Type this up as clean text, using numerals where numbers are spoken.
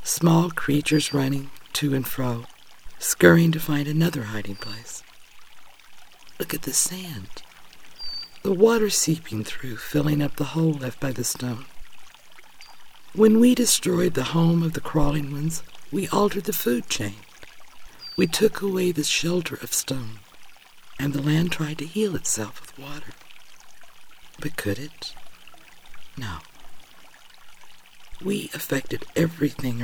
Small creatures running to and fro, scurrying to find another hiding place. Look at the sand. The water seeping through, filling up the hole left by the stone. When we destroyed the home of the crawling ones, we altered the food chain. We took away the shelter of stone, and the land tried to heal itself with water. But could it? No. We affected everything